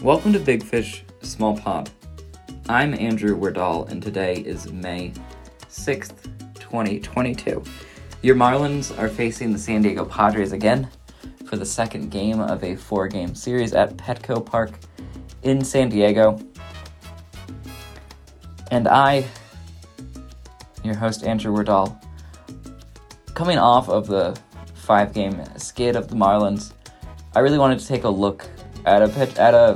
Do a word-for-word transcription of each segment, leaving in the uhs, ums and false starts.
Welcome to Big Fish, Small Pond. I'm Andrew Werdall, and today is May sixth, twenty twenty-two. Your Marlins are facing the San Diego Padres again for the second game of a four-game series at Petco Park in San Diego. And I, your host Andrew Werdall, coming off of the five-game skid of the Marlins, I really wanted to take a look at a pitch, at a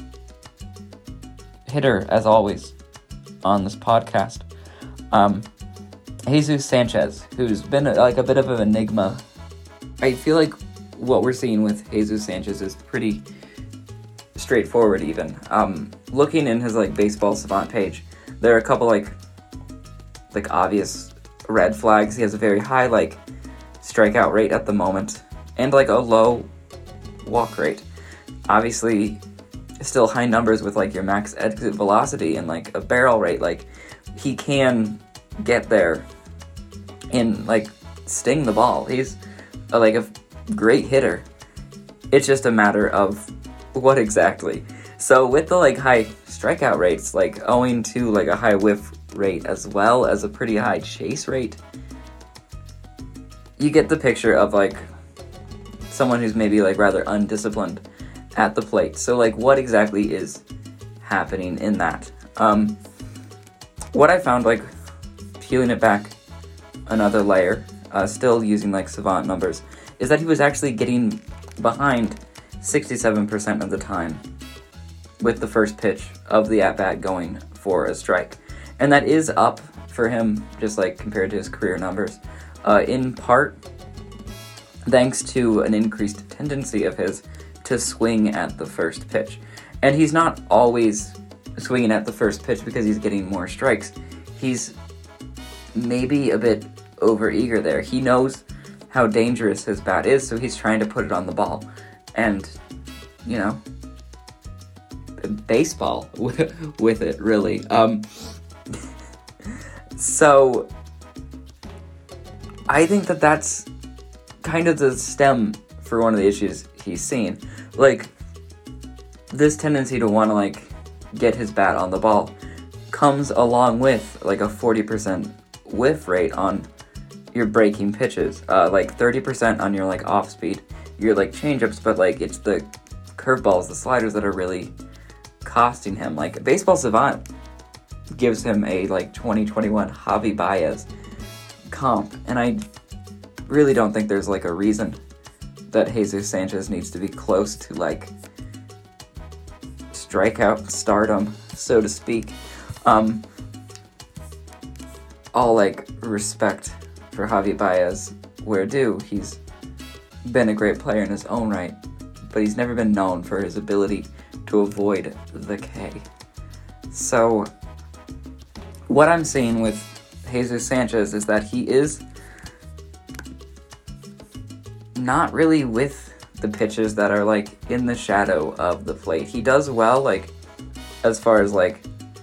hitter, as always, on this podcast. Um, Jesus Sanchez, who's been a, like a bit of an enigma. I feel like what we're seeing with Jesus Sanchez is pretty straightforward. Even um, looking in his like baseball savant page, there are a couple like like obvious red flags. He has a very high like strikeout rate at the moment, and like a low walk rate. Obviously, still high numbers with like your max exit velocity and like a barrel rate. Like he can get there and like sting the ball. He's a, like a great hitter. It's just a matter of what exactly. So with the like high strikeout rates, like owing to like a high whiff rate as well as a pretty high chase rate, you get the picture of like someone who's maybe like rather undisciplined at the plate. So like what exactly is happening in that? Um, what I found, like peeling it back another layer, uh, still using like savant numbers, is that he was actually getting behind sixty-seven percent of the time with the first pitch of the at-bat going for a strike. And that is up for him, just like compared to his career numbers, uh, in part thanks to an increased tendency of his to swing at the first pitch. And he's not always swinging at the first pitch because he's getting more strikes. He's maybe a bit overeager there. He knows how dangerous his bat is, so he's trying to put it on the ball. And, you know, baseball with it, really. Um, so, I think that that's kind of the stem for one of the issues he's seen. Like, this tendency to want to, like, get his bat on the ball comes along with, like, a forty percent whiff rate on your breaking pitches. Uh, like, thirty percent on your, like, off-speed, your, like, changeups, but, like, it's the curveballs, the sliders that are really costing him. Like, Baseball Savant gives him a, like, twenty twenty-one Javi Baez comp, and I really don't think there's, like, a reason that Jesus Sanchez needs to be close to, like, strikeout stardom, so to speak. Um, all, like, respect for Javi Baez where due. He's been a great player in his own right, but he's never been known for his ability to avoid the K. So, what I'm seeing with Jesus Sanchez is that he is not really with the pitches that are like in the shadow of the plate. He does well, like, as far as like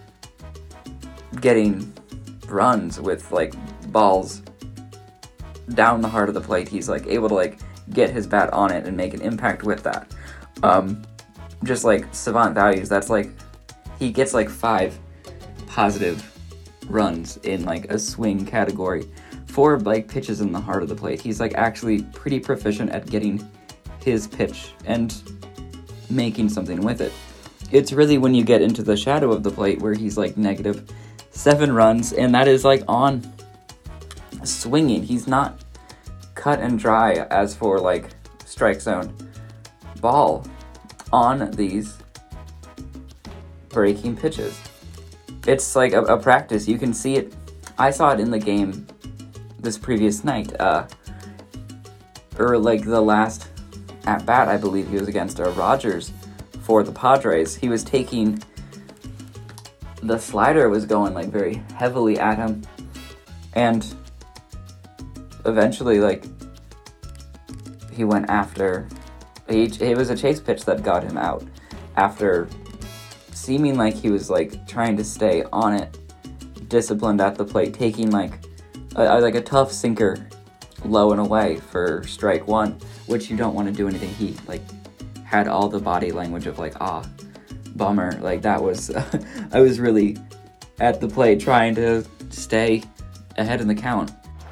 getting runs with like balls down the heart of the plate. He's like able to like get his bat on it and make an impact with that. Um, just like savant values, that's like he gets like five positive runs in like a swing category for like pitches in the heart of the plate. He's like actually pretty proficient at getting his pitch and making something with it. It's really when you get into the shadow of the plate where he's like negative seven runs, and that is like on swinging. He's not cut and dry as for like strike zone ball on these breaking pitches. It's like a, a practice. You can see it. I saw it in the game this previous night, uh, or like the last at bat, I believe he was against uh, Rogers for the Padres. He was taking, the slider was going like very heavily at him, and eventually like he went after, he, it was a chase pitch that got him out after seeming like he was like trying to stay on it, disciplined at the plate, taking like a, like a tough sinker low and away for strike one, which you don't want to do anything. He like had all the body language of like, ah, bummer. Like, that was, I was really at the plate trying to stay ahead in the count.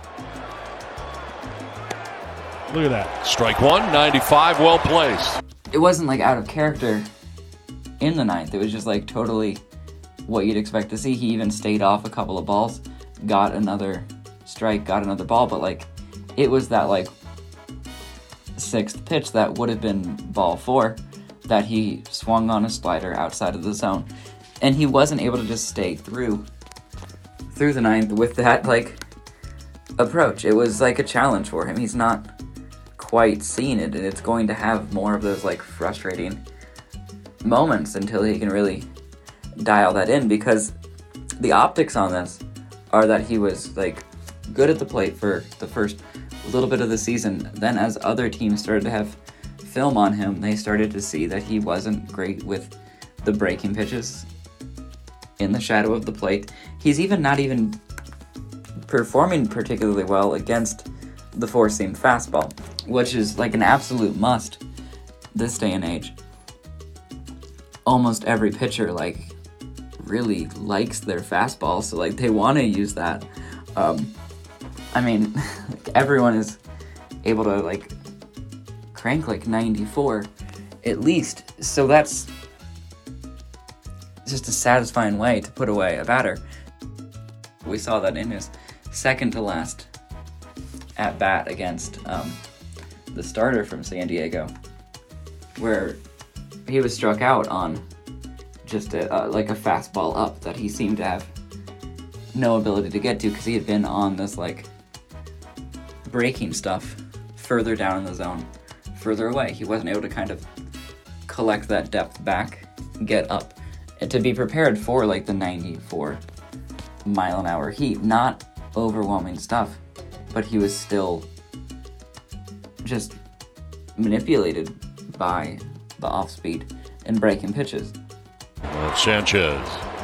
Look at that. Strike one, ninety-five, well placed. It wasn't like out of character in the ninth. It was just like totally what you'd expect to see. He even stayed off a couple of balls, got another strike, got another ball, but like it was that like sixth pitch that would have been ball four that he swung on a slider outside of the zone. And he wasn't able to just stay through through the ninth with that like approach. It was like a challenge for him. He's not quite seen it, and it's going to have more of those like frustrating moments until he can really dial that in, because the optics on this are that he was like good at the plate for the first little bit of the season. Then as other teams started to have film on him, they started to see that he wasn't great with the breaking pitches in the shadow of the plate. He's even not even performing particularly well against the four-seam fastball, which is like an absolute must this day and age. Almost every pitcher like really likes their fastball, so like they want to use that. Um, I mean, everyone is able to like crank like ninety-four at least, so that's just a satisfying way to put away a batter. We saw that in his second to last at bat against um, the starter from San Diego, where he was struck out on just a, uh, like a fastball up that he seemed to have no ability to get to, because he had been on this like breaking stuff further down in the zone, further away. He wasn't able to kind of collect that depth back, get up, and to be prepared for like the ninety-four mile an hour heat. Not overwhelming stuff, but he was still just manipulated by the off-speed and breaking pitches. Well, Sanchez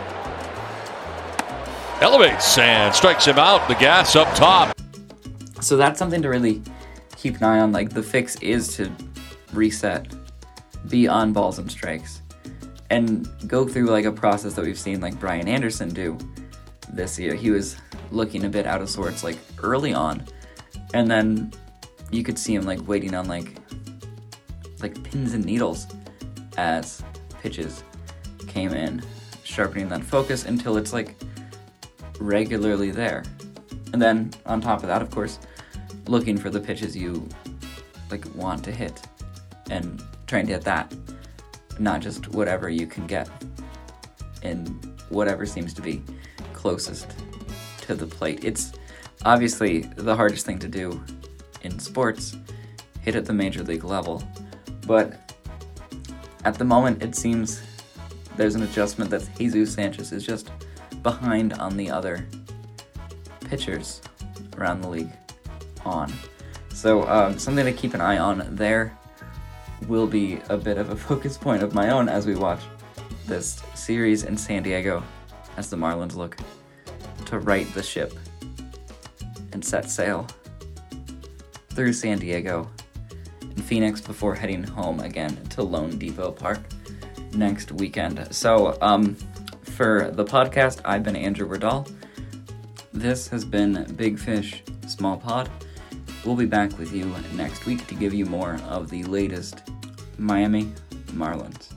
elevates and strikes him out. The gas up top. So that's something to really keep an eye on. Like, the fix is to reset, be on balls and strikes, and go through like a process that we've seen like Brian Anderson do this year. He was looking a bit out of sorts like early on, and then you could see him like waiting on like like pins and needles as pitches came in, sharpening that focus until it's like regularly there. And then on top of that, of course, looking for the pitches you like want to hit and trying to hit that, not just whatever you can get in whatever seems to be closest to the plate. It's obviously the hardest thing to do in sports, hit at the major league level, but at the moment it seems there's an adjustment that Jesus Sanchez is just behind on the other pitchers around the league on. So um, something to keep an eye on there. Will be a bit of a focus point of my own as we watch this series in San Diego, as the Marlins look to right the ship and set sail through San Diego and Phoenix before heading home again to Lone Depot Park next weekend. So um, for the podcast, I've been Andrew Werdal. This has been Big Fish, Small Pod. We'll be back with you next week to give you more of the latest Miami Marlins.